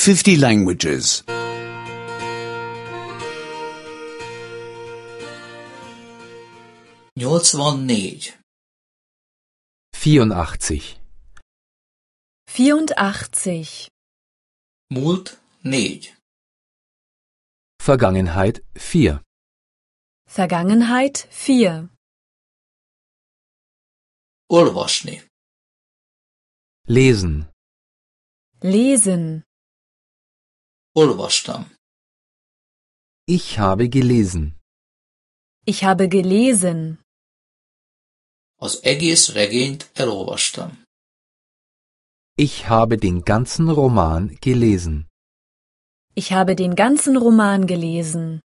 50 languages. 84. 84. 84. Múlt 4. Vergangenheit 4. Vergangenheit 4. Olvasni. Lesen. Lesen. Olvastam. Ich habe gelesen. Ich habe gelesen. Az egész regényt elolvastam. Ich habe den ganzen Roman gelesen. Ich habe den ganzen Roman gelesen.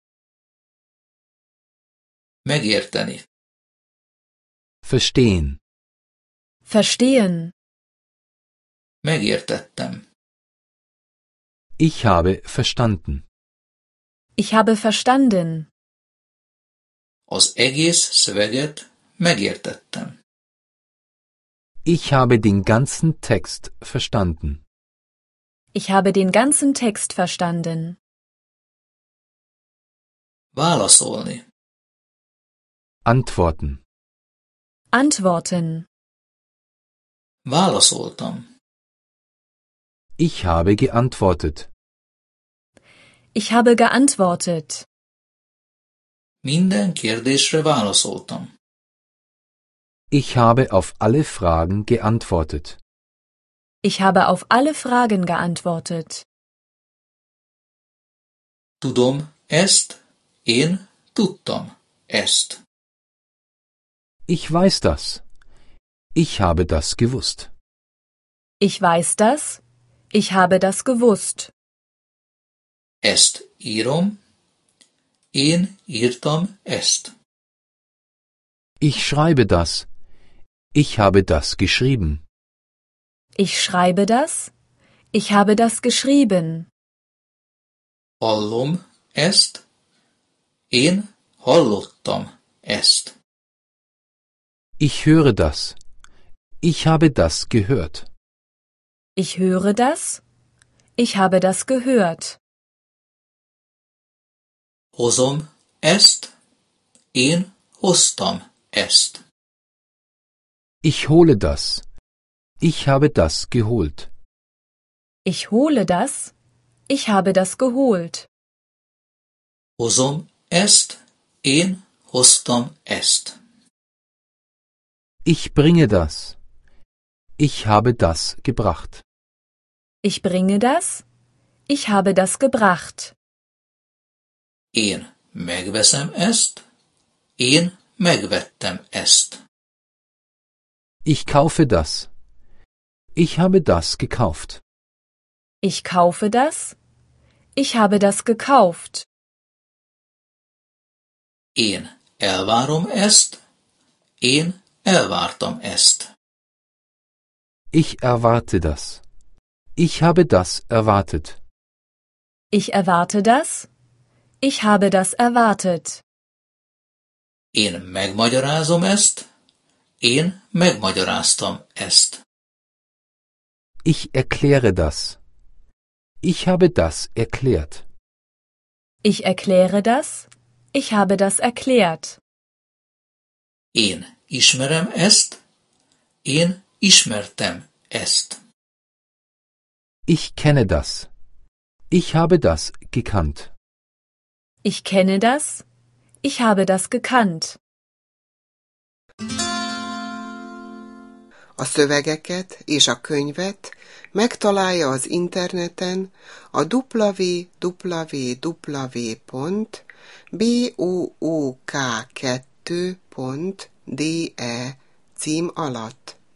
Megérteni. Verstehen. Verstehen. Megértettem. Ich habe verstanden. Ich habe verstanden. Az egész szöveget megértettem. Ich habe den ganzen Text verstanden. Ich habe den ganzen Text verstanden. Válaszolni. Antworten. Antworten. Válaszoltam. Ich habe geantwortet. Ich habe geantwortet. Minden kérdésre válaszoltam. Ich habe auf alle Fragen geantwortet. Ich habe auf alle Fragen geantwortet. Tudom ezt, én tudtam ezt. Ich weiß das. Ich habe das gewusst. Ich weiß das. Ich habe das gewusst. Ezt írom, én írtam ezt. Ich schreibe das. Ich habe das geschrieben. Ich schreibe das. Ich habe das geschrieben. Hallom ezt, én hallottam ezt. Ich höre das. Ich habe das gehört. Ich höre das. Ich habe das gehört. Hozom ezt, én hoztam ezt. Ich hole das. Ich habe das geholt. Ich hole das. Ich habe das geholt. Hozom ezt, én hoztam ezt. Ich bringe das. Ich habe das gebracht. Ich bringe das. Ich habe das gebracht. Én megveszem ezt, én megvettem ezt. Ich kaufe das. Ich habe das gekauft. Ich kaufe das. Ich habe das gekauft. Én elvárom ezt, én elvártam ezt. Ich erwarte das. Ich habe das erwartet. Ich erwarte das. Ich habe das erwartet. Én megmagyarázom ezt, én megmagyaráztam ezt. Ich erkläre das. Ich habe das erklärt. Ich erkläre das. Ich habe das erklärt. Én ismerem ezt, én ismertem ezt. Ich kenne das. Ich habe das gekannt. Ich kenne das. Ich habe das gekannt. A szövegeket és a könyvet megtalálja az interneten a www.book2.de cím alatt.